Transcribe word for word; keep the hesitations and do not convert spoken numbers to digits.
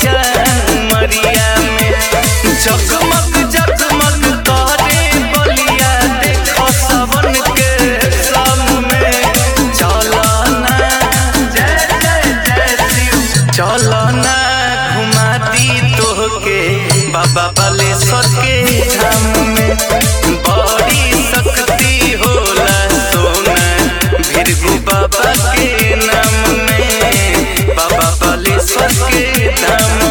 जान मरिया में जगमग जगमग करे बलिया देखो सावन के सामने चलो ना जय जय जय शिव चलो ना घुमा दी तोहके बाबा बालेश्वर के धाम में बड़ी शक्ति होला सोना भीरगु बाबा के नाम में बाबा बालेश्वर के धाम